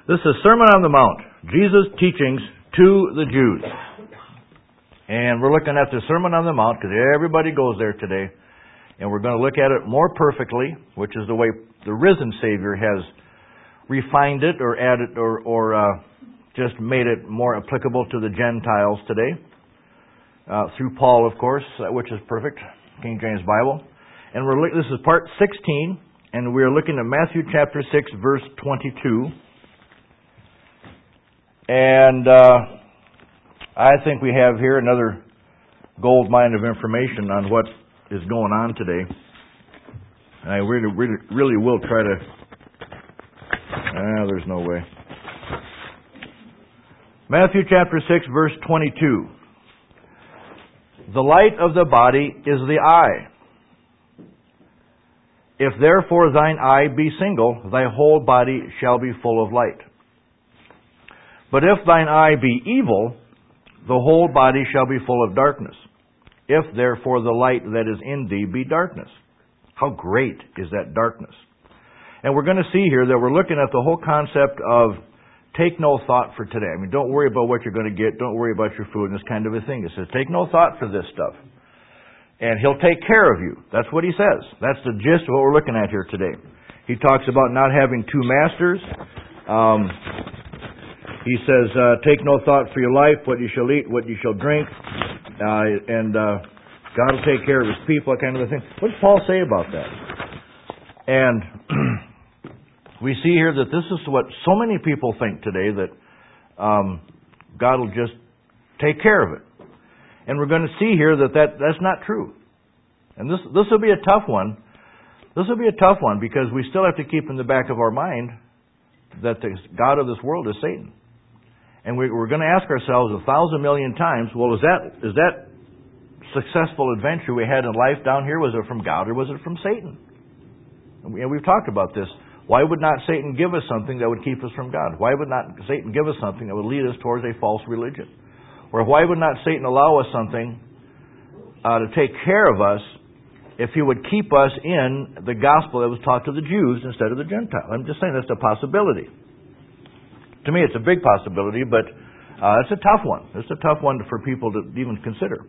This is Sermon on the Mount, Jesus' teachings to the Jews. And we're looking at the Sermon on the Mount because everybody goes there today. And we're going to look at it more perfectly, which is the way the risen Savior has refined it or added or just made it more applicable to the Gentiles today. Through Paul, of course, which is perfect, King James Bible. And this is part 16, and we're looking at Matthew chapter 6, verse 22. And I think we have here another gold mine of information on what is going on today. And I really will try to... there's no way. Matthew chapter 6, verse 22. The light of the body is the eye. If therefore thine eye be single, thy whole body shall be full of light. But if thine eye be evil, the whole body shall be full of darkness. If therefore the light that is in thee be darkness. How great is that darkness? And we're going to see here that we're looking at the whole concept of take no thought for today. I mean, don't worry about what you're going to get. Don't worry about your food and this kind of a thing. It says take no thought for this stuff. And He'll take care of you. That's what He says. That's the gist of what we're looking at here today. He talks about not having two masters. He says, take no thought for your life, what you shall eat, what you shall drink, and God will take care of His people, that kind of a thing. What does Paul say about that? And we see here that this is what so many people think today, that God will just take care of it. And we're going to see here that's not true. And this will be a tough one. This will be a tough one because we still have to keep in the back of our mind that the God of this world is Satan. And we're going to ask ourselves 1,000 million times, well, is that successful adventure we had in life down here, was it from God or was it from Satan? And we've talked about this. Why would not Satan give us something that would keep us from God? Why would not Satan give us something that would lead us towards a false religion? Or why would not Satan allow us something to take care of us if he would keep us in the gospel that was taught to the Jews instead of the Gentiles? I'm just saying that's a possibility. To me, it's a big possibility, but it's a tough one. It's a tough one for people to even consider.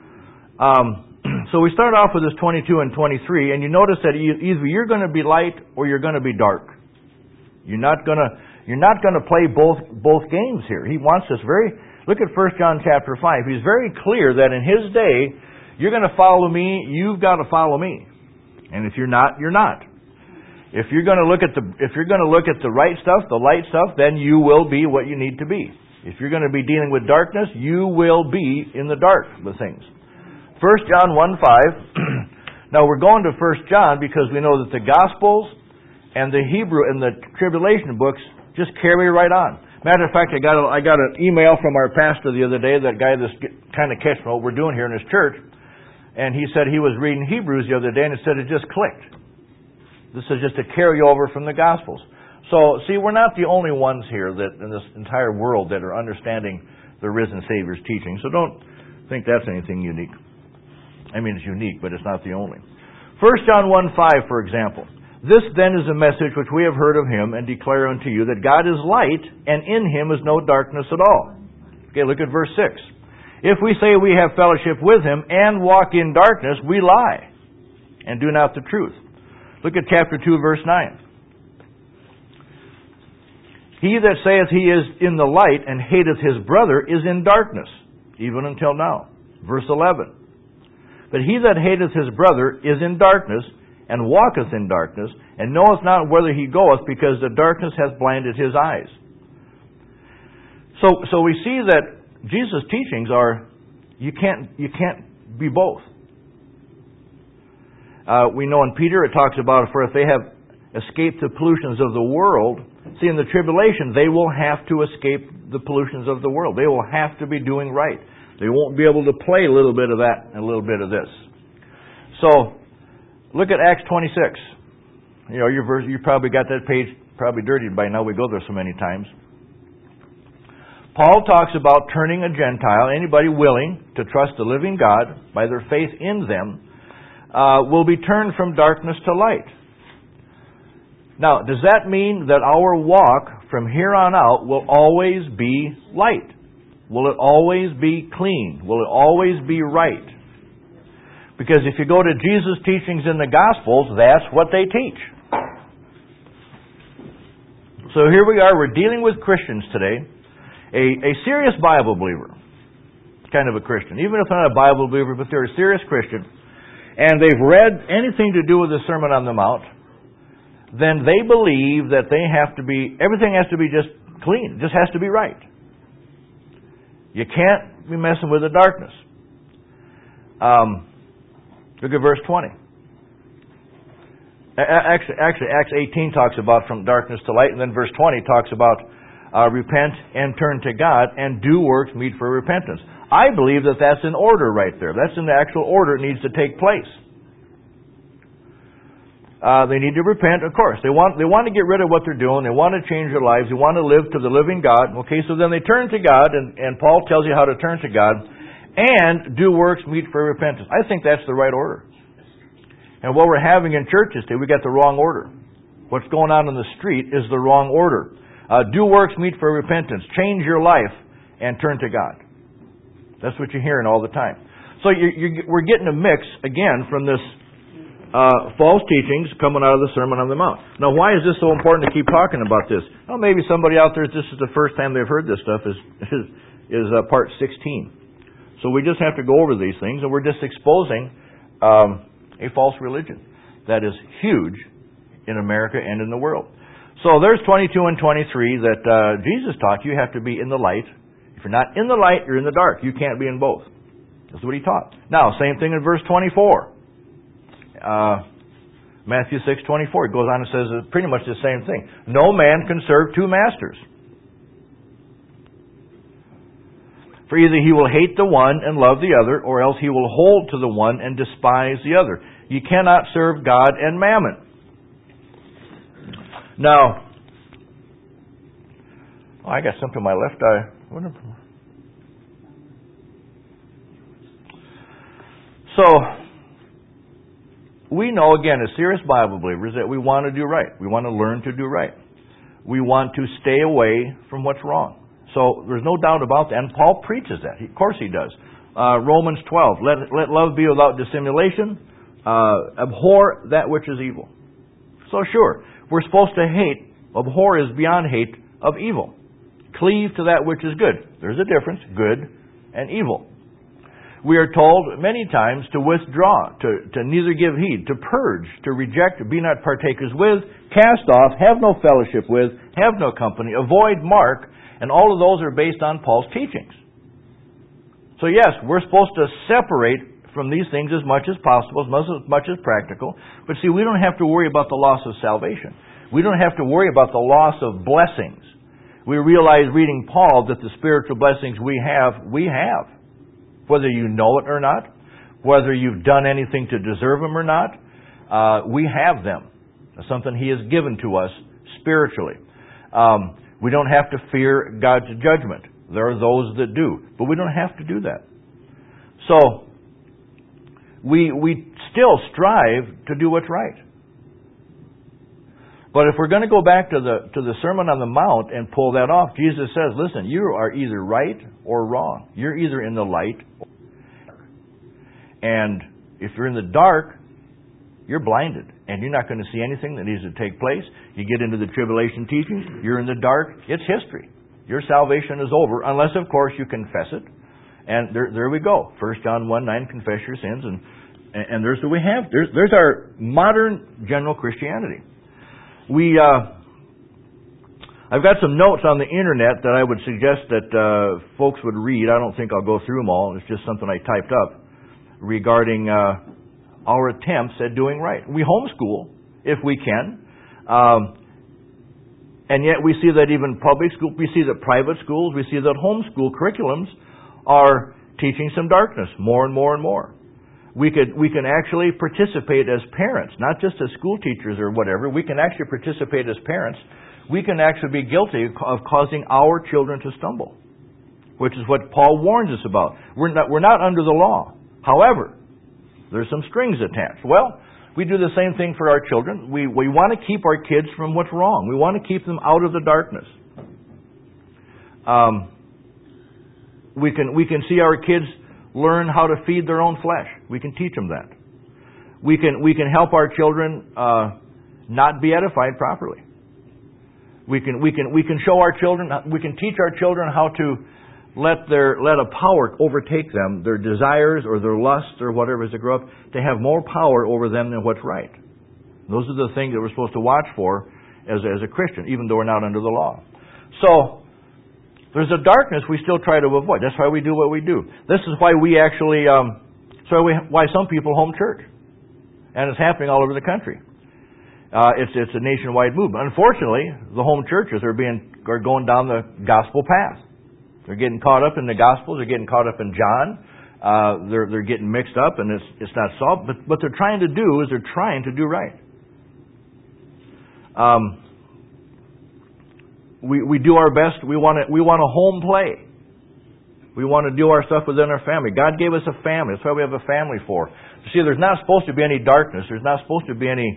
So we start off with this 22 and 23, and you notice that either you're going to be light or you're going to be dark. You're not going to play both games here. He wants us look at 1 John chapter 5. He's very clear that in His day, you're going to follow me, you've got to follow me. And if you're not, you're not. If you're going to look at the right stuff, the light stuff, then you will be what you need to be. If you're going to be dealing with darkness, you will be in the dark with things. 1 John 1:5. Now we're going to 1 John because we know that the Gospels and the Hebrew and the tribulation books just carry right on. Matter of fact, I got an email from our pastor the other day, that guy that's kind of catching what we're doing here in his church, and he said he was reading Hebrews the other day and it said it just clicked. This is just a carryover from the Gospels. So, see, we're not the only ones here that in this entire world that are understanding the risen Savior's teaching. So don't think that's anything unique. I mean, it's unique, but it's not the only. 1 John 1:5, for example. This then is a message which we have heard of Him and declare unto you, that God is light, and in Him is no darkness at all. Okay, look at verse 6. If we say we have fellowship with Him and walk in darkness, we lie and do not the truth. Look at chapter 2, verse 9. He that saith he is in the light and hateth his brother is in darkness, even until now. Verse 11. But he that hateth his brother is in darkness, and walketh in darkness, and knoweth not whither he goeth, because the darkness hath blinded his eyes. So we see that Jesus' teachings are, you can't be both. We know in Peter it talks about, for if they have escaped the pollutions of the world, see, in the tribulation they will have to escape the pollutions of the world. They will have to be doing right. They won't be able to play a little bit of that and a little bit of this. So, look at Acts 26. Your verse, you probably got that page probably dirtied by now. We go there so many times. Paul talks about turning a Gentile, anybody willing to trust the living God by their faith in them, will be turned from darkness to light. Now, does that mean that our walk from here on out will always be light? Will it always be clean? Will it always be right? Because if you go to Jesus' teachings in the Gospels, that's what they teach. So here we are, we're dealing with Christians today. A serious Bible believer, kind of a Christian. Even if not a Bible believer, but they're a serious Christian, and they've read anything to do with the Sermon on the Mount, then they believe that everything has to be just clean. It just has to be right. You can't be messing with the darkness. Look at verse 20. Actually, Acts 18 talks about from darkness to light, and then verse 20 talks about repent and turn to God and do works meet for repentance. I believe that that's in order right there. That's in the actual order it needs to take place. They need to repent, of course. They want to get rid of what they're doing. They want to change their lives. They want to live to the living God. Okay, so then they turn to God, and Paul tells you how to turn to God, and do works meet for repentance. I think that's the right order. And what we're having in churches today, we got the wrong order. What's going on in the street is the wrong order. Do works meet for repentance. Change your life and turn to God. That's what you're hearing all the time. So we're getting a mix, again, from this false teachings coming out of the Sermon on the Mount. Now, why is this so important to keep talking about this? Well, maybe somebody out there, this is the first time they've heard this stuff, is part 16. So we just have to go over these things, and we're just exposing a false religion that is huge in America and in the world. So there's 22 and 23 that Jesus taught you have to be in the light. If you're not in the light, you're in the dark. You can't be in both. That's what he taught. Now, same thing in verse 24. Matthew 6:24. It goes on and says pretty much the same thing. No man can serve two masters. For either he will hate the one and love the other, or else he will hold to the one and despise the other. You cannot serve God and mammon. Now, I got something on my left eye. So, we know, again, as serious Bible believers, that we want to do right. We want to learn to do right. We want to stay away from what's wrong. So there's no doubt about that. And Paul preaches that. Of course he does. Romans 12, let love be without dissimulation. Abhor that which is evil. So sure, we're supposed to hate. Abhor is beyond hate of evil. Cleave to that which is good. There's a difference, good and evil. We are told many times to withdraw, to neither give heed, to purge, to reject, be not partakers with, cast off, have no fellowship with, have no company, avoid, mark, and all of those are based on Paul's teachings. So yes, we're supposed to separate from these things as much as possible, as much as practical. But see, we don't have to worry about the loss of salvation. We don't have to worry about the loss of blessings. We realize reading Paul that the spiritual blessings we have. Whether you know it or not, whether you've done anything to deserve them or not, we have them. That's something he has given to us spiritually. We don't have to fear God's judgment. There are those that do. But we don't have to do that. So, we still strive to do what's right. But if we're going to go back to the Sermon on the Mount and pull that off, Jesus says, listen, you are either right or wrong. You're either in the light or dark. And if you're in the dark, you're blinded. And you're not going to see anything that needs to take place. You get into the tribulation teachings, you're in the dark, it's history. Your salvation is over, unless, of course, you confess it. And there we go. 1 John 1:9, confess your sins. And there's what we have. There's our modern general Christianity. I've got some notes on the internet that I would suggest that folks would read. I don't think I'll go through them all. It's just something I typed up regarding our attempts at doing right. We homeschool if we can, and yet we see that even public school, we see that private schools, we see that homeschool curriculums are teaching some darkness more and more and more. We can actually participate as parents, not just as school teachers or whatever. We can actually participate as parents. We can actually be guilty of causing our children to stumble, which is what Paul warns us about. We're not under the law. However, there's some strings attached. Well, We do the same thing for our children. We want to keep our kids from what's wrong. We want to keep them out of the darkness. We can see our kids learn how to feed their own flesh. We can teach them that. We can help our children not be edified properly. We can show our children. We can teach our children how to let a power overtake them, their desires or their lusts or whatever as they grow up, to have more power over them than what's right. Those are the things that we're supposed to watch for as a Christian, even though we're not under the law. So there's a darkness we still try to avoid. That's why we do what we do. This is why we actually, why some people home church, and it's happening all over the country. It's a nationwide movement. Unfortunately, the home churches are going down the gospel path. They're getting caught up in the Gospels. They're getting caught up in John. They're getting mixed up, and it's not solved. But what they're trying to do is they're trying to do right. We do our best. We want a home play. We want to do our stuff within our family. God gave us a family. That's why we have a family for. See, there's not supposed to be any darkness. There's not supposed to be any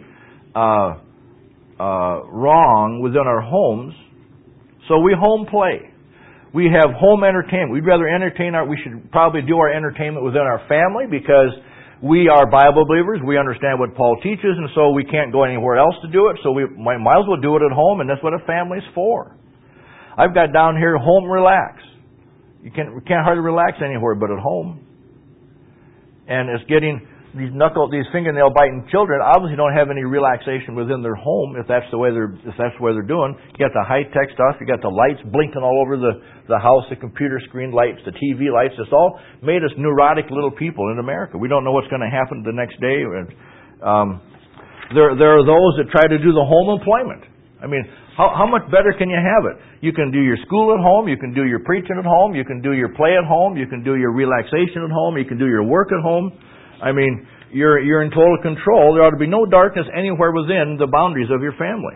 wrong within our homes. So we home play. We have home entertainment. We should probably do our entertainment within our family because we are Bible believers. We understand what Paul teaches, and so we can't go anywhere else to do it. So we might as well do it at home, and that's what a family's for. I've got down here home relax. We can't hardly relax anywhere but at home. And it's getting these fingernail biting children obviously don't have any relaxation within their home if that's the way they're doing. You got the high tech stuff, you got the lights blinking all over the house, the computer screen lights, the TV lights. It's all made us neurotic little people in America. We don't know what's going to happen the next day. There are those that try to do the home employment. I mean, how much better can you have it? You can do your school at home, you can do your preaching at home, you can do your play at home, you can do your relaxation at home, you can do your work at home. I mean, you're in total control. There ought to be no darkness anywhere within the boundaries of your family.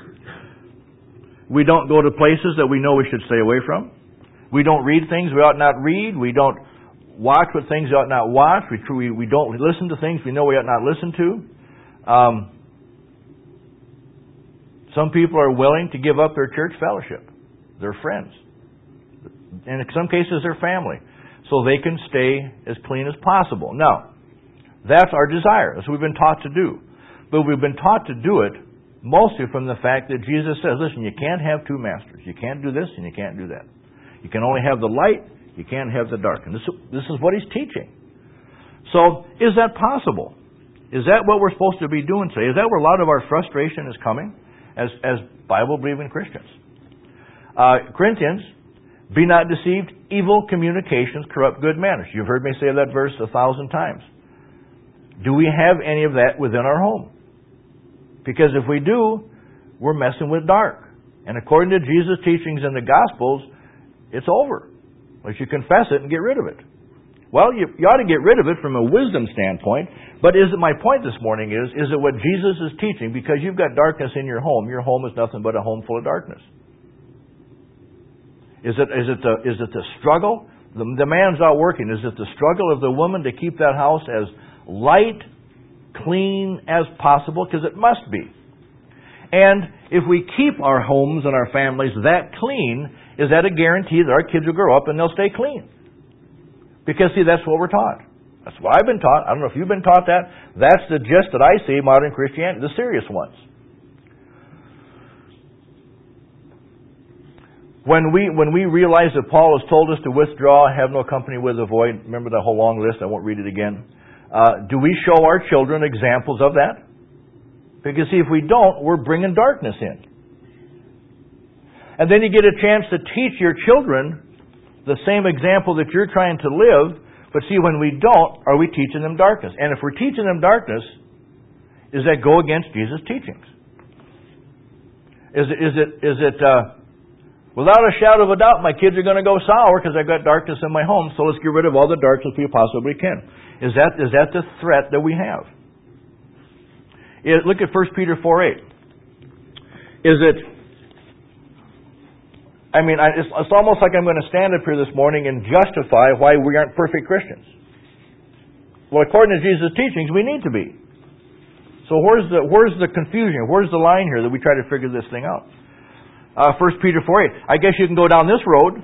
We don't go to places that we know we should stay away from. We don't read things we ought not read. We don't watch what things we ought not watch. We don't listen to things we know we ought not listen to. Some people are willing to give up their church fellowship, their friends, and in some cases their family, so they can stay as clean as possible. Now, that's our desire. That's what we've been taught to do. But we've been taught to do it mostly from the fact that Jesus says, listen, you can't have two masters. You can't do this and you can't do that. You can only have the light. You can't have the dark. And this is what He's teaching. So, is that possible? Is that what we're supposed to be doing today? Is that where a lot of our frustration is coming as Bible-believing Christians? Corinthians, be not deceived, evil communications corrupt good manners. You've heard me say that verse 1,000 times. Do we have any of that within our home? Because if we do, we're messing with dark. And according to Jesus' teachings in the Gospels, it's over. Unless you confess it and get rid of it. Well, you ought to get rid of it from a wisdom standpoint. But my point this morning is it what Jesus is teaching? Because you've got darkness in your home is nothing but a home full of darkness. Is it the struggle? The man's out working. Is it the struggle of the woman to keep that house as light, clean as possible? Because it must be. And if we keep our homes and our families that clean, is that a guarantee that our kids will grow up and they'll stay clean? Because, see, that's what we're taught. That's what I've been taught. I don't know if you've been taught that. That's the gist that I see modern Christianity, the serious ones. When we realize that Paul has told us to withdraw, have no company with the void, remember that whole long list, I won't read it again. Do we show our children examples of that? Because see, if we don't, we're bringing darkness in. And then you get a chance to teach your children the same example that you're trying to live, but see, when we don't, are we teaching them darkness? And if we're teaching them darkness, does that go against Jesus' teachings? Is it without a shadow of a doubt, my kids are going to go sour because I've got darkness in my home, so let's get rid of all the darkness we possibly can. Is that the threat that we have? Look at 1 Peter 4:8. Is it... it's almost like I'm going to stand up here this morning and justify why we aren't perfect Christians. Well, according to Jesus' teachings, we need to be. So where's the confusion? Where's the line here that we try to figure this thing out? 1 Peter 4:8. I guess you can go down this road.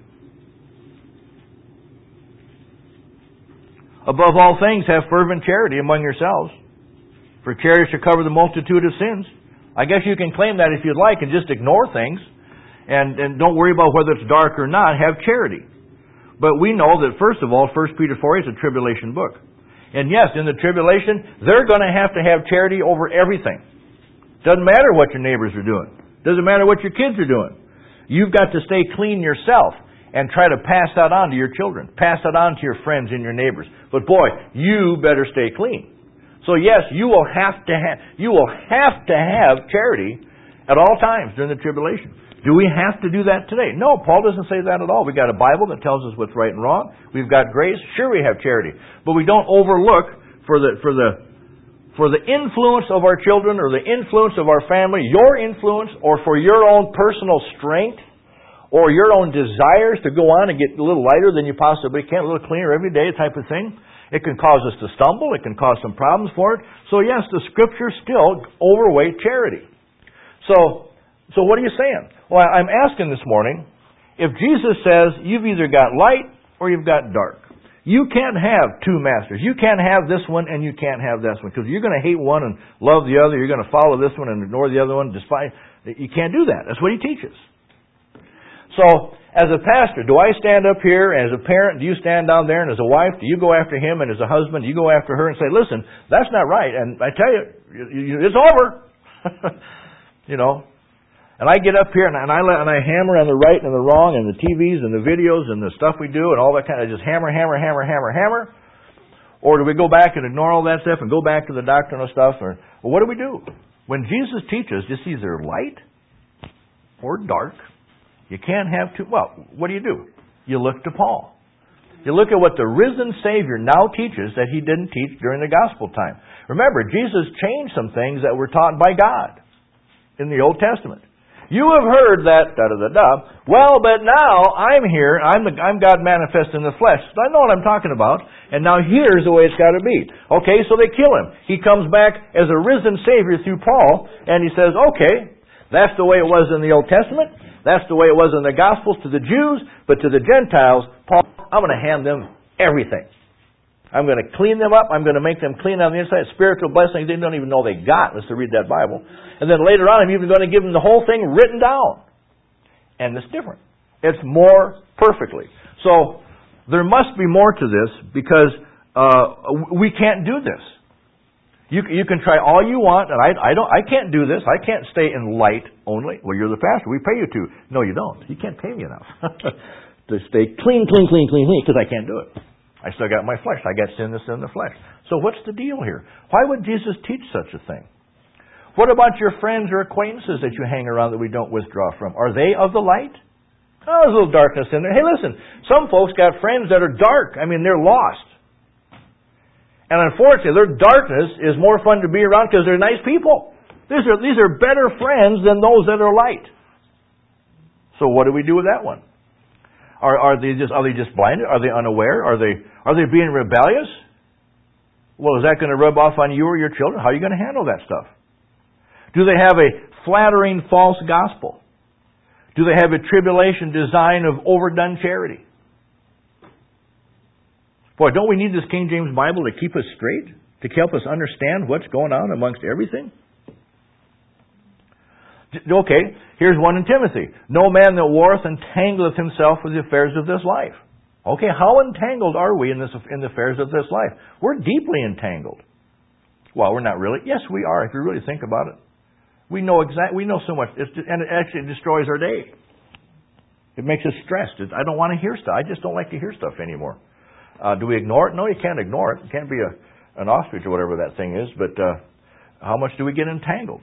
Above all things, have fervent charity among yourselves, for charity shall cover the multitude of sins. I guess you can claim that if you'd like and just ignore things and don't worry about whether it's dark or not. Have charity. But we know that, first of all, 1 Peter 4 is a tribulation book. And yes, in the tribulation, they're going to have charity over everything. Doesn't matter what your neighbors are doing. Doesn't matter what your kids are doing. You've got to stay clean yourself and try to pass that on to your children. Pass that on to your friends and your neighbors. But boy, you better stay clean. So yes, you will have to have charity at all times during the tribulation. Do we have to do that today? No, Paul doesn't say that at all. We've got a Bible that tells us what's right and wrong. We've got grace. Sure, we have charity. But we don't overlook for the influence of our children or the influence of our family, your influence, or for your own personal strength or your own desires to go on and get a little lighter than you possibly can, a little cleaner every day type of thing. It can cause us to stumble. It can cause some problems for it. So yes, the Scriptures still overweight charity. So what are you saying? Well, I'm asking this morning, if Jesus says you've either got light or you've got dark. You can't have two masters. You can't have this one and you can't have this one. Because you're going to hate one and love the other. You're going to follow this one and ignore the other one. Despite you can't do that. That's what he teaches. So, as a pastor, do I stand up here? As a parent, do you stand down there? And as a wife, do you go after him? And as a husband, do you go after her and say, listen, that's not right. And I tell you, it's over. You know. And I get up here and I hammer on the right and the wrong and the TVs and the videos and the stuff we do and all that kind of just hammer. Or do we go back and ignore all that stuff and go back to the doctrinal stuff? Or what do we do? When Jesus teaches, it's either light or dark. You can't have two. Well, what do? You look to Paul. You look at what the risen Savior now teaches that he didn't teach during the gospel time. Remember, Jesus changed some things that were taught by God in the Old Testament. You have heard that, well, but now I'm here, I'm God manifest in the flesh. So I know what I'm talking about, and now here's the way it's got to be. Okay, so they kill him. He comes back as a risen Savior through Paul, and he says, okay, that's the way it was in the Old Testament, that's the way it was in the Gospels to the Jews, but to the Gentiles, Paul, I'm going to hand them everything. I'm going to clean them up. I'm going to make them clean on the inside. Spiritual blessings they don't even know they got unless they read that Bible. And then later on, I'm even going to give them the whole thing written down. And it's different. It's more perfectly. So there must be more to this because we can't do this. You can try all you want, and I can't do this. I can't stay in light only. Well, you're the pastor. We pay you to. No, you don't. You can't pay me enough to stay clean, because I can't do it. I still got my flesh. I got sin that's in the flesh. So what's the deal here? Why would Jesus teach such a thing? What about your friends or acquaintances that you hang around that we don't withdraw from? Are they of the light? Oh, there's a little darkness in there. Hey, listen, some folks got friends that are dark. I mean, they're lost. And unfortunately, their darkness is more fun to be around because they're nice people. These are better friends than those that are light. So what do we do with that one? Are they just blinded? Are they unaware? Are they being rebellious? Well, is that going to rub off on you or your children? How are you going to handle that stuff? Do they have a flattering false gospel? Do they have a tribulation design of overdone charity? Boy, don't we need this King James Bible to keep us straight? To help us understand what's going on amongst everything? Okay, here's one in Timothy. No man that warreth entangleth himself with the affairs of this life. Okay, how entangled are we in the affairs of this life? We're deeply entangled. Well, we're not really. Yes, we are, if you really think about it. We know so much, and it actually destroys our day. It makes us stressed. I don't want to hear stuff. I just don't like to hear stuff anymore. Do we ignore it? No, you can't ignore it. You can't be an ostrich or whatever that thing is, but how much do we get entangled?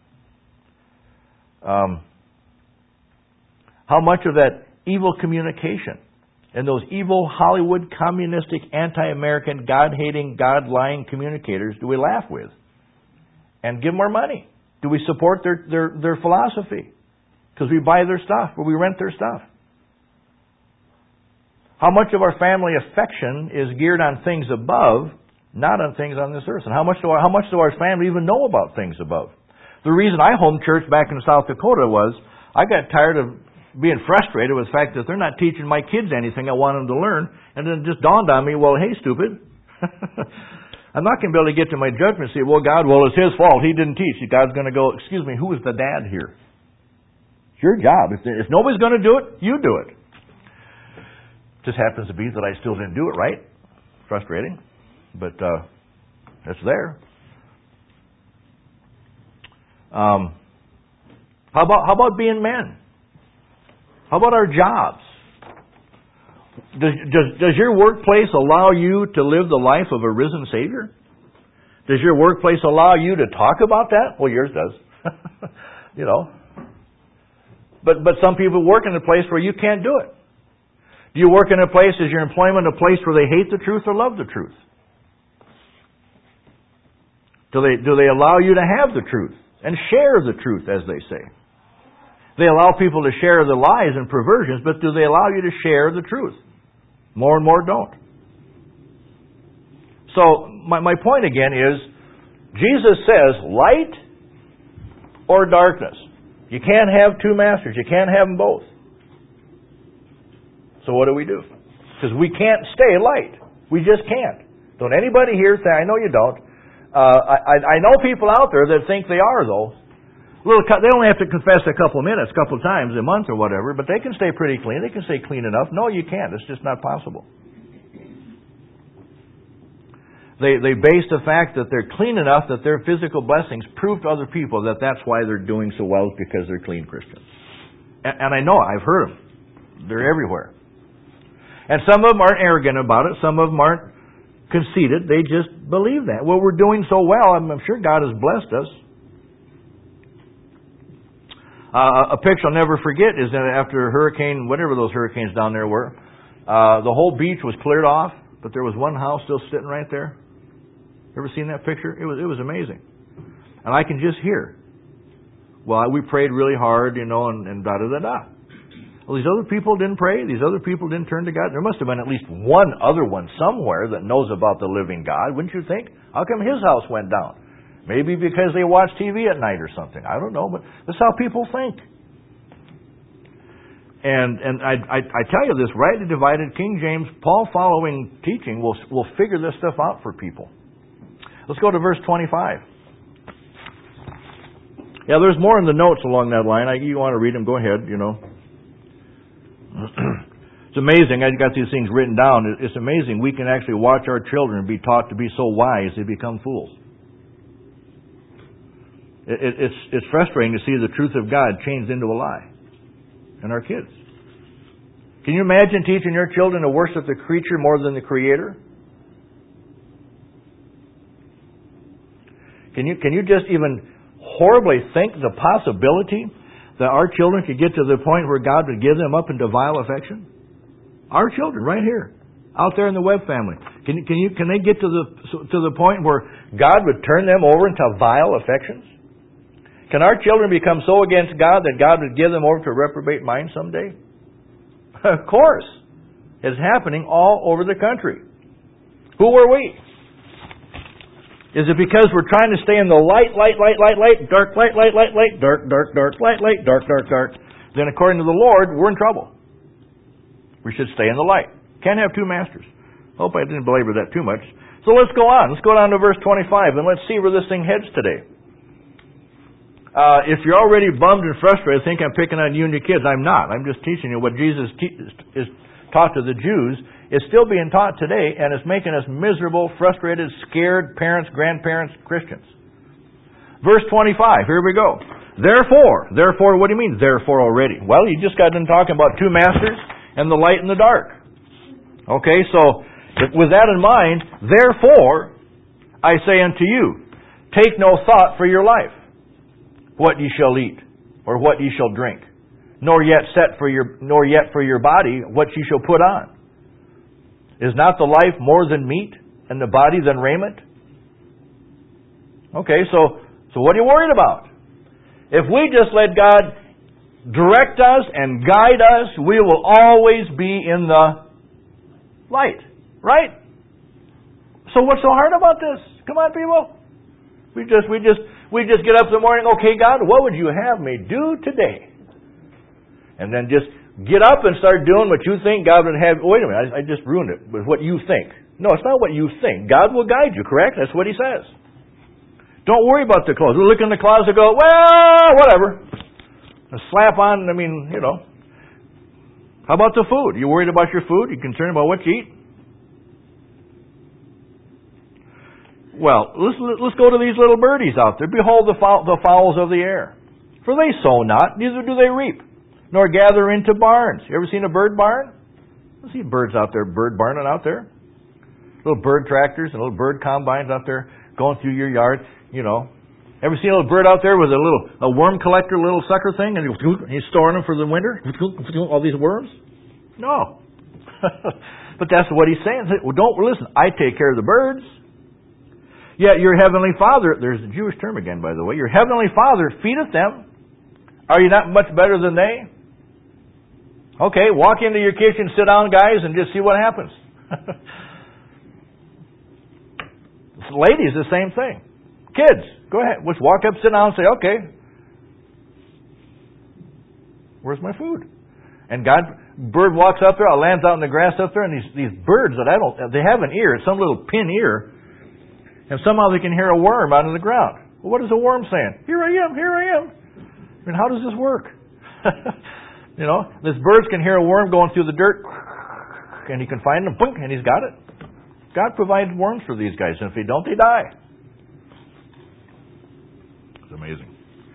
How much of that evil communication and those evil Hollywood, communistic, anti-American, God-hating, God-lying communicators do we laugh with and give them our money? Do we support their philosophy because we buy their stuff or we rent their stuff? How much of our family affection is geared on things above not on things on this earth. And how much do our family even know about things above? The reason I home churched back in South Dakota was I got tired of being frustrated with the fact that they're not teaching my kids anything I want them to learn. And then it just dawned on me, well, hey, stupid. I'm not going to be able to get to my judgment and say, well, God, it's His fault. He didn't teach. God's going to go, excuse me, who is the dad here? It's your job. If nobody's going to do it, you do it. Just happens to be that I still didn't do it right. Frustrating. But it's there. How about being men? How about our jobs? Does your workplace allow you to live the life of a risen Savior? Does your workplace allow you to talk about that? Well, yours does. You know. But some people work in a place where you can't do it. Do you work in a place, is your employment a place where they hate the truth or love the truth? Do they allow you to have the truth and share the truth, as they say? They allow people to share the lies and perversions, but do they allow you to share the truth? More and more don't. So, my point again is, Jesus says, light or darkness. You can't have two masters. You can't have them both. So what do? Because we can't stay light. We just can't. Don't anybody here say, I know you don't. I know people out there that think they are, though. They only have to confess a couple of minutes, a couple of times a month or whatever, but they can stay pretty clean. They can stay clean enough. No, you can't. It's just not possible. They base the fact that they're clean enough that their physical blessings prove to other people that that's why they're doing so well, because they're clean Christians. And I know, I've heard them. They're everywhere. And some of them aren't arrogant about it. Some of them aren't conceited. They just believe that. Well, we're doing so well. I'm sure God has blessed us. A picture I'll never forget is that after a hurricane, whatever those hurricanes down there were, the whole beach was cleared off, but there was one house still sitting right there. Ever seen that picture? It was amazing. And I can just hear. Well, we prayed really hard, and da-da-da-da. Well, these other people didn't pray. These other people didn't turn to God. There must have been at least one other one somewhere that knows about the living God, wouldn't you think? How come his house went down? Maybe because they watch TV at night or something. I don't know, but that's how people think. And I tell you this, rightly divided, King James, Paul following teaching will figure this stuff out for people. Let's go to verse 25. Yeah, there's more in the notes along that line. You want to read them, go ahead, It's amazing. I got these things written down. It's amazing. We can actually watch our children be taught to be so wise they become fools. It's frustrating to see the truth of God changed into a lie in our kids. Can you imagine teaching your children to worship the creature more than the Creator? Can you just even horribly think the possibility that our children could get to the point where God would give them up into vile affection? Our children, right here, out there in the Webb family. Can they get to the point where God would turn them over into vile affections? Can our children become so against God that God would give them over to a reprobate mind someday? Of course. It's happening all over the country. Who were we? Is it because we're trying to stay in the light, dark, light, dark? Then according to the Lord, we're in trouble. We should stay in the light. Can't have two masters. Hope I didn't belabor that too much. So let's go on. Let's go down to verse 25 and let's see where this thing heads today. If you're already bummed and frustrated, think I'm picking on you and your kids. I'm not. I'm just teaching you what Jesus is taught to the Jews. It's still being taught today, and it's making us miserable, frustrated, scared parents, grandparents, Christians. Verse 25, here we go. Therefore, what do you mean, therefore already? Well, you just got done talking about two masters and the light and the dark. Okay, so with that in mind, therefore, I say unto you, take no thought for your life, what ye shall eat, or what ye shall drink, nor yet for your body what ye shall put on. Is not the life more than meat, and the body than raiment? Okay, so what are you worried about? If we just let God direct us and guide us, we will always be in the light, right? So what's so hard about this? Come on, people. We just get up in the morning, okay, God, what would you have me do today? And then just get up and start doing what you think God would have. Wait a minute, I just ruined it with what you think. No, it's not what you think. God will guide you, correct? That's what He says. Don't worry about the clothes. We look in the closet and go, well, whatever. And slap on, how about the food? You worried about your food? You concerned about what you eat? Well, let's go to these little birdies out there. Behold the fowls of the air. For they sow not, neither do they reap, nor gather into barns. You ever seen a bird barn? I see birds out there, bird barning out there. Little bird tractors and little bird combines out there going through your yard, Ever seen a little bird out there with a worm collector, little sucker thing, and he's storing them for the winter? All these worms? No. But that's what he's saying. Well, listen, I take care of the birds. Yet your heavenly Father, there's a Jewish term again, by the way, your heavenly Father feedeth them. Are you not much better than they? Okay, walk into your kitchen, sit down, guys, and just see what happens. Ladies, the same thing. Kids, go ahead. Let's walk up, sit down, and say, okay, where's my food? And bird walks up there, lands out in the grass up there, and these birds that they have an ear, it's some little pin ear, and somehow they can hear a worm out of the ground. Well, what is a worm saying? Here I am, here I am. I mean, how does this work? This bird can hear a worm going through the dirt, and he can find them, boink, and he's got it. God provides worms for these guys, and if they don't, they die. It's amazing.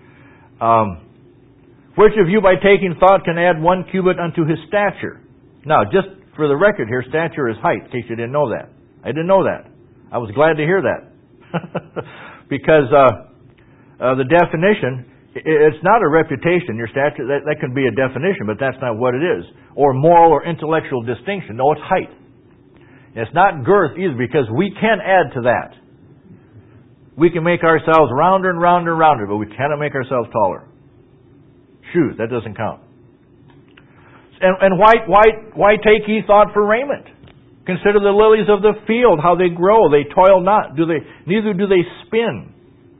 Which of you, by taking thought, can add 1 cubit unto his stature? Now, just for the record here, stature is height, in case you didn't know that. I didn't know that. I was glad to hear that. Because the definition, it's not a reputation. Your stature, that can be a definition, but that's not what it is. Or moral or intellectual distinction. No, it's height. It's not girth either, because we can add to that. We can make ourselves rounder and rounder and rounder, but we cannot make ourselves taller. Shoes, that doesn't count. And why take ye thought for raiment? Consider the lilies of the field, how they grow. They toil not. Neither do they spin.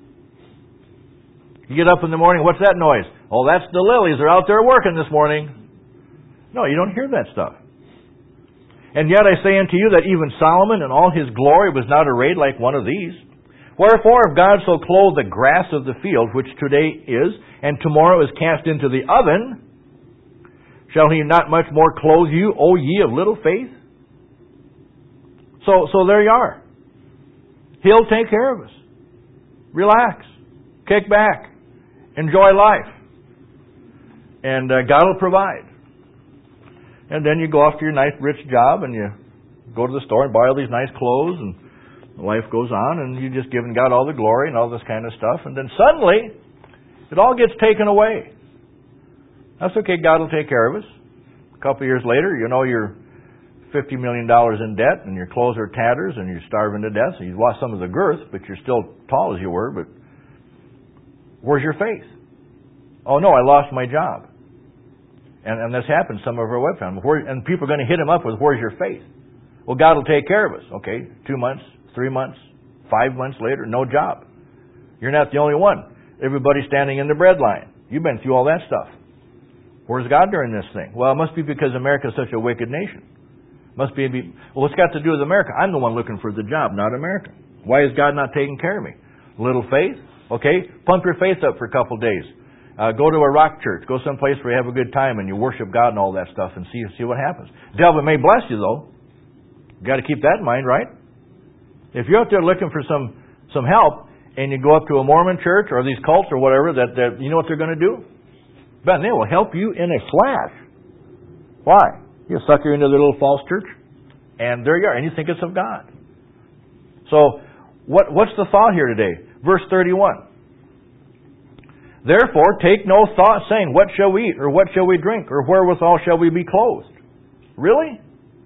You get up in the morning, what's that noise? Oh, that's the lilies. They're out there working this morning. No, you don't hear that stuff. And yet I say unto you that even Solomon in all his glory was not arrayed like one of these. Wherefore, if God so clothe the grass of the field, which today is, and tomorrow is cast into the oven, shall He not much more clothe you, O ye of little faith? So there you are. He'll take care of us. Relax. Kick back. Enjoy life. And God will provide. And then you go off to your nice rich job and you go to the store and buy all these nice clothes and life goes on and you're just giving God all the glory and all this kind of stuff. And then suddenly, it all gets taken away. That's okay. God will take care of us. A couple of years later, you're $50 million in debt and your clothes are tatters and you're starving to death. So you've lost some of the girth, but you're still tall as you were. But where's your faith? Oh no, I lost my job. And this happens some of our web families. And people are going to hit them up with, where's your faith? Well, God will take care of us. Okay, 2 months, 3 months, 5 months later, no job. You're not the only one. Everybody's standing in the bread line. You've been through all that stuff. Where's God during this thing? Well, it must be because America is such a wicked nation. What's got to do with America? I'm the one looking for the job, not America. Why is God not taking care of me? Little faith? Okay, pump your faith up for a couple days. Go to a rock church. Go someplace where you have a good time and you worship God and all that stuff and see what happens. Devil may bless you though. You got to keep that in mind, right? If you're out there looking for some help and you go up to a Mormon church or these cults or whatever, that you know what they're going to do? Ben, they will help you in a flash. Why? You suck you into their little false church, and there you are, and you think it's of God. So, what's the thought here today? Verse 31. Therefore, take no thought, saying, what shall we eat, or what shall we drink, or wherewithal shall we be clothed? Really?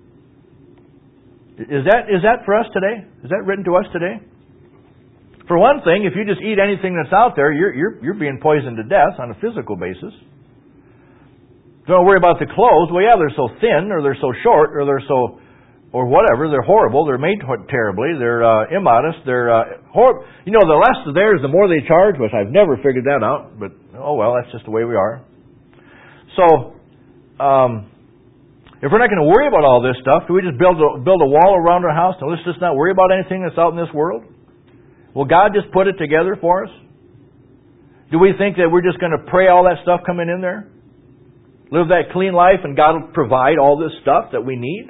Is that for us today? Is that written to us today? For one thing, if you just eat anything that's out there, you're being poisoned to death on a physical basis. Don't worry about the clothes. Well, yeah, they're so thin, or they're so short, or they're so or whatever. They're horrible. They're made terribly. They're immodest. They're horrible. You know, the less of theirs, the more they charge, which I've never figured that out. But, oh well, that's just the way we are. So, if we're not going to worry about all this stuff, do we just build a wall around our house and let's just not worry about anything that's out in this world? Will God just put it together for us? Do we think that we're just going to pray all that stuff coming in there? Live that clean life and God will provide all this stuff that we need?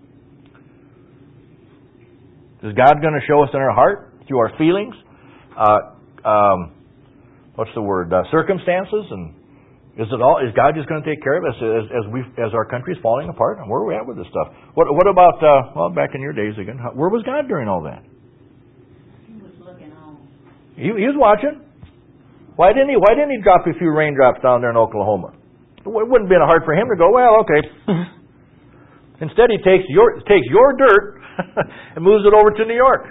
Is God going to show us in our heart, through our feelings, circumstances, and is God just going to take care of us as our country is falling apart? And where are we at with this stuff? What about back in your days again? Where was God during all that? He was looking on. He was watching. Why didn't he drop a few raindrops down there in Oklahoma? It wouldn't have been hard for him to go, well, okay. Instead, he takes your dirt and moves it over to New York.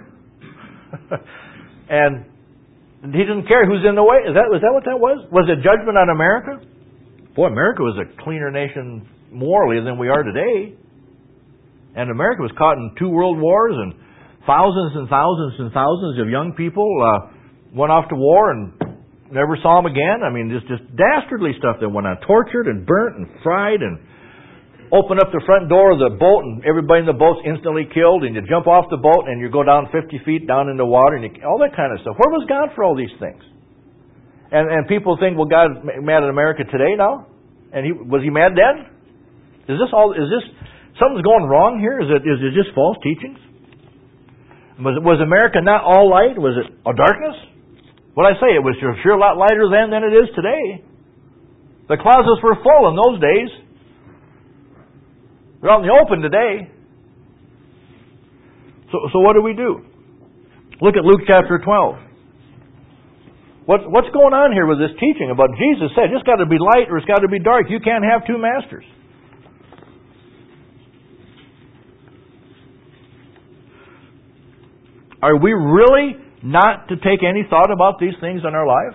And he doesn't care who's in the way. Was that what that was? Was it judgment on America? Boy, America was a cleaner nation morally than we are today. And America was caught in 2 world wars, and thousands and thousands and thousands of young people went off to war and never saw them again. I mean, just dastardly stuff that went on. Tortured and burnt and fried, and open up the front door of the boat and everybody in the boat's instantly killed, and you jump off the boat and you go down 50 feet down in the water, and all that kind of stuff. Where was God for all these things? And people think, well, God's mad at America today now? And was he mad then? Is this something's going wrong here? Is it just false teachings? Was America not all light? Was it a darkness? What I say, it was sure a lot lighter then than it is today. The closets were full in those days. They're out in the open today. So what do we do? Look at Luke chapter 12. What's going on here with this teaching about Jesus said it's got to be light or it's got to be dark. You can't have 2 masters. Are we really not to take any thought about these things in our life?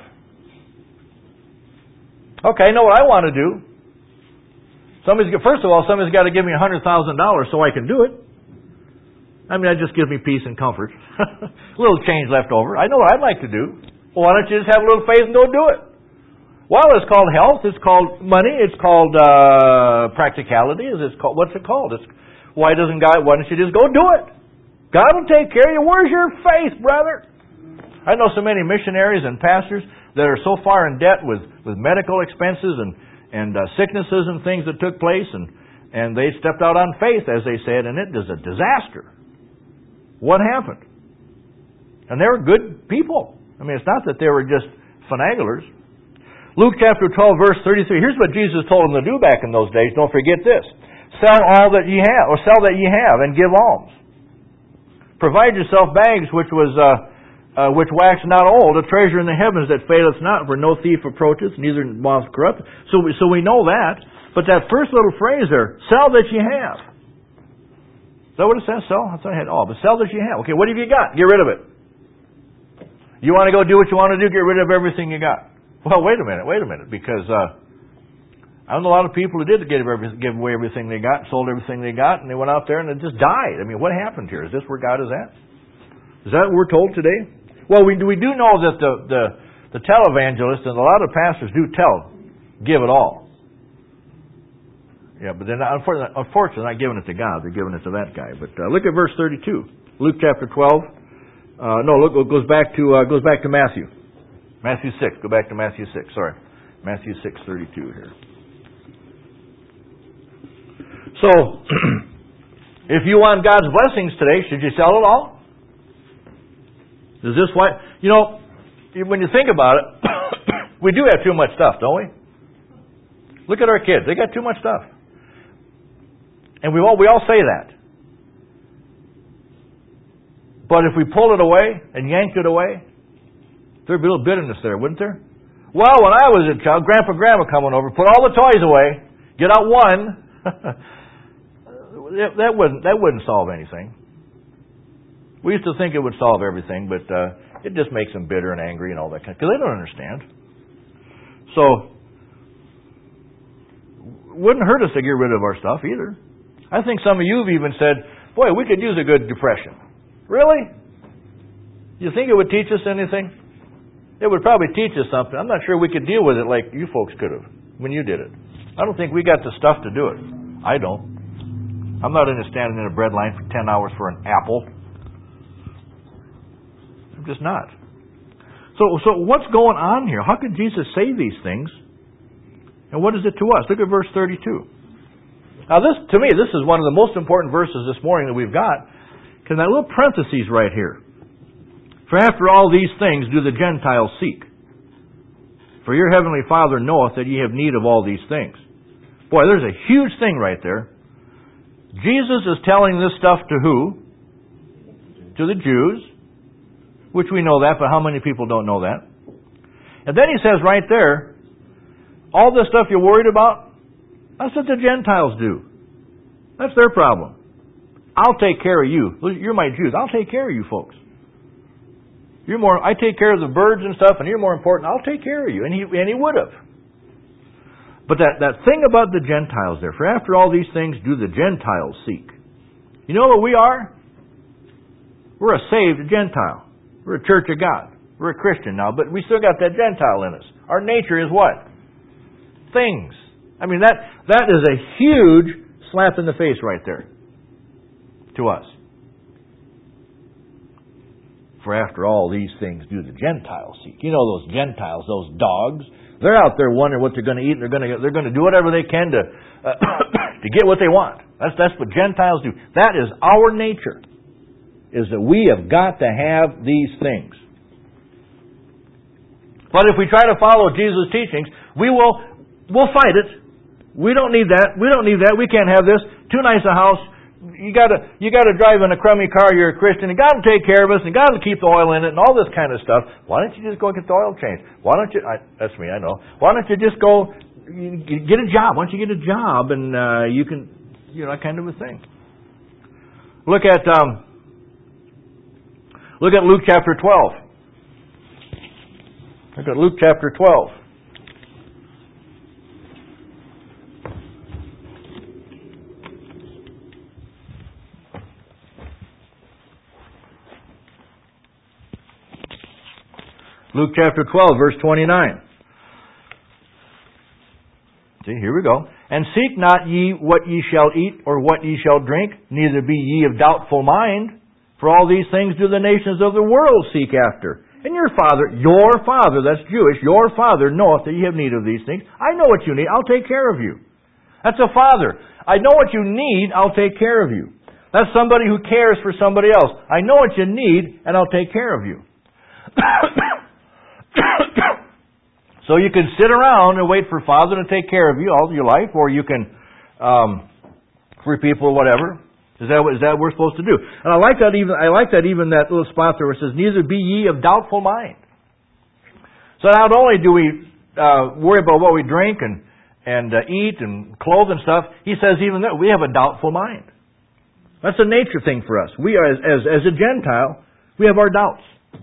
Okay, I know what I want to do. First of all, somebody's got to give me $100,000 so I can do it. I mean, that just gives me peace and comfort. A little change left over. I know what I'd like to do. Well, why don't you just have a little faith and go do it? Well, it's called health. It's called money. It's called practicality. What's it called? Why don't you just go do it? God will take care of you. Where's your faith, brother? I know so many missionaries and pastors that are so far in debt with medical expenses and sicknesses and things that took place, and they stepped out on faith, as they said, and it was a disaster. What happened? And they were good people. I mean, it's not that they were just finaglers. Luke chapter 12, verse 33. Here's what Jesus told them to do back in those days. Don't forget this. Sell all that ye have, or sell that ye have, and give alms. Provide yourself bags which wax not old, a treasure in the heavens that faileth not, where no thief approacheth, neither moth corrupt. So we know that. But that first little phrase there, sell that ye have. Is that what it says? Sell? I thought I had all. But sell that ye have. Okay, what have you got? Get rid of it. You want to go do what you want to do, get rid of everything you got. Well, wait a minute, because I know a lot of people who did give away everything they got, sold everything they got, and they went out there and it just died. I mean, what happened here? Is this where God is at? Is that what we're told today? Well, we do know that the televangelists and a lot of pastors do give it all. Yeah, but they're not, unfortunately not giving it to God. They're giving it to that guy. But look at verse 32, Luke chapter 12. It goes back to Matthew. Matthew 6. Go back to Matthew 6. Sorry, Matthew 6:32 here. So, if you want God's blessings today, should you sell it all? Is this why? You know, when you think about it, we do have too much stuff, don't we? Look at our kids. They got too much stuff. And we all say that. But if we pull it away and yank it away, there'd be a little bitterness there, wouldn't there? Well, when I was a child, Grandpa and Grandma coming over, put all the toys away, get out one. That wouldn't solve anything. We used to think it would solve everything, but it just makes them bitter and angry and all that kind of, because they don't understand. So, wouldn't hurt us to get rid of our stuff either. I think some of you have even said, Boy, we could use a good depression. Really? You think it would teach us anything? It would probably teach us something. I'm not sure we could deal with it like you folks could have when you did it. I don't think we got the stuff to do it. I don't. I'm not into standing in a bread line for 10 hours for an apple. I'm just not. So what's going on here? How could Jesus say these things? And what is it to us? Look at verse 32. Now this, to me, this is one of the most important verses this morning that we've got, because that little parentheses right here. For after all these things do the Gentiles seek. For your heavenly Father knoweth that ye have need of all these things. Boy, there's a huge thing right there. Jesus is telling this stuff to who? To the Jews, which we know that, but how many people don't know that? And then he says right there, all this stuff you're worried about, that's what the Gentiles do. That's their problem. I'll take care of you. You're my Jews. I'll take care of you folks. I take care of the birds and stuff, and you're more important. I'll take care of you. And he would have. But that thing about the Gentiles there, for after all these things do the Gentiles seek. You know what we are? We're a saved Gentile. We're a church of God. We're a Christian now, but we still got that Gentile in us. Our nature is what? Things. I mean, that is a huge slap in the face right there to us. For after all these things do the Gentiles seek. You know those Gentiles, those dogs. They're out there wondering what they're going to eat. And they're going to do whatever they can to to get what they want. That's what Gentiles do. That is our nature. Is that we have got to have these things. But if we try to follow Jesus' teachings, we'll fight it. We don't need that. We don't need that. We can't have this. Too nice a house. You got to drive in a crummy car. You're a Christian, and God will take care of us, and God will keep the oil in it, and all this kind of stuff. Why don't you just go get the oil changed? Why don't you? That's me, I know. Why don't you just go get a job? Why don't you get a job, and you can, that kind of a thing. Look at Luke chapter 12. Look at Luke chapter 12. Luke chapter 12, verse 29. See, here we go. And seek not ye what ye shall eat or what ye shall drink, neither be ye of doubtful mind. For all these things do the nations of the world seek after. And your Father, that's Jewish, your Father knoweth that ye have need of these things. I know what you need, I'll take care of you. That's a father. I know what you need, I'll take care of you. That's somebody who cares for somebody else. I know what you need, and I'll take care of you. So you can sit around and wait for Father to take care of you all your life, or you can free people or whatever. Is that what we're supposed to do? And I like that even that little spot there where it says, "Neither be ye of doubtful mind." So not only do we worry about what we drink and eat and clothe and stuff, he says even that we have a doubtful mind. That's a nature thing for us. We are as a Gentile, we have our doubts.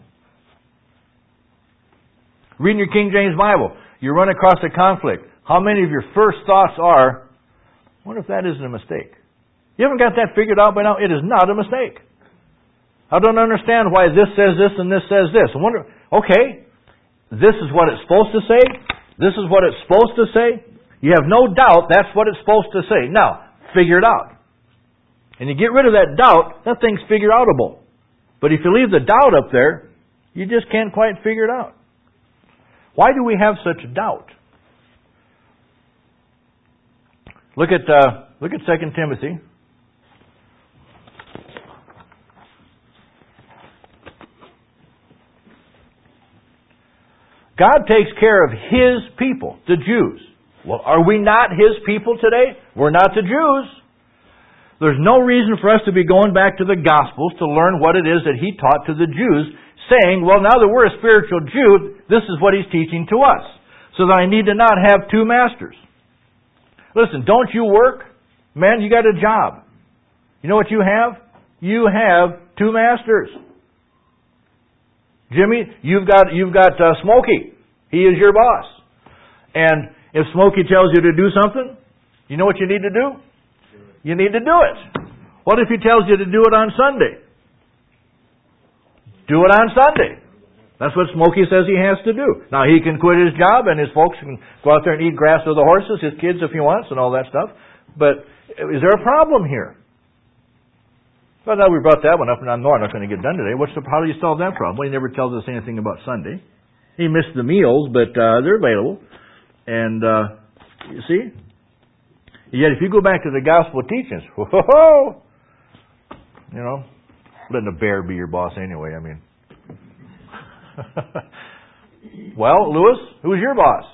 Reading your King James Bible, you run across a conflict. How many of your first thoughts are, what if that isn't a mistake? You haven't got that figured out by now? It is not a mistake. I don't understand why this says this and this says this. I wonder, okay, this is what it's supposed to say. This is what it's supposed to say. You have no doubt that's what it's supposed to say. Now, figure it out. And you get rid of that doubt, that thing's figure outable. But if you leave the doubt up there, you just can't quite figure it out. Why do we have such doubt? Look at 2 Timothy. God takes care of His people, the Jews. Well, are we not His people today? We're not the Jews. There's no reason for us to be going back to the Gospels to learn what it is that He taught to the Jews, saying, well, now that we're a spiritual Jew, this is what He's teaching to us. So that I need to not have two masters. Listen, don't you work? Man, you got a job. You know what you have? You have two masters. Jimmy, you've got Smokey. He is your boss. And if Smokey tells you to do something, you know what you need to do? You need to do it. What if He tells you to do it on Sunday? Do it on Sunday. That's what Smokey says he has to do. Now, he can quit his job and his folks can go out there and eat grass with the horses, his kids if he wants, and all that stuff. But is there a problem here? Well, now we brought that one up, and I'm not going to get done today. How do you solve that problem? Well, He never tells us anything about Sunday. He missed the meals, but they're available. And, you see? Yet if you go back to the gospel teachings, whoa, you know, letting a bear be your boss anyway, I mean. Well, Lewis, who's your boss?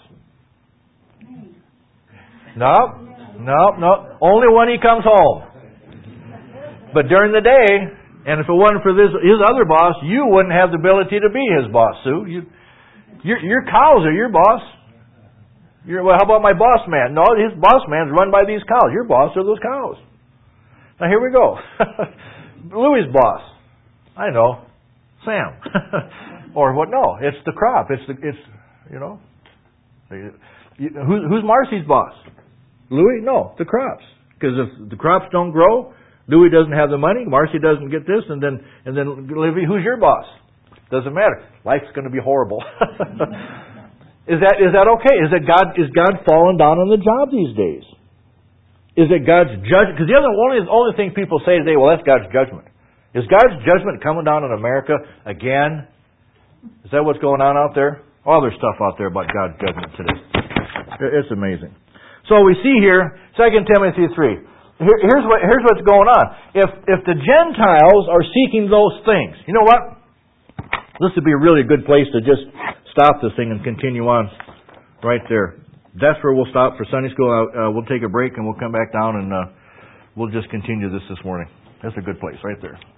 No. Only when he comes home. But during the day, and if it wasn't for his other boss, you wouldn't have the ability to be his boss, Sue. Your cows are your boss. Well, how about my boss man? No, his boss man's run by these cows. Your boss are those cows. Now here we go. Louis' boss. I know. Sam. Or what? No, it's the crop. It's you know. Who's Marcy's boss? Louis? No, the crops. Because if the crops don't grow, Louis doesn't have the money, Marcy doesn't get this, and then Livy, who's your boss? Doesn't matter. Life's going to be horrible. Is that okay? Is God falling down on the job these days? Is it God's judgment? Because the only thing people say today, well, that's God's judgment. Is God's judgment coming down on America again? Is that what's going on out there? All there's stuff out there about God's judgment today. It's amazing. So we see here, 2 Timothy 3. Here's what's going on. If the Gentiles are seeking those things, you know what? This would be a really good place to just stop this thing and continue on right there. That's where we'll stop for Sunday school. We'll take a break and we'll come back down and we'll just continue this morning. That's a good place right there.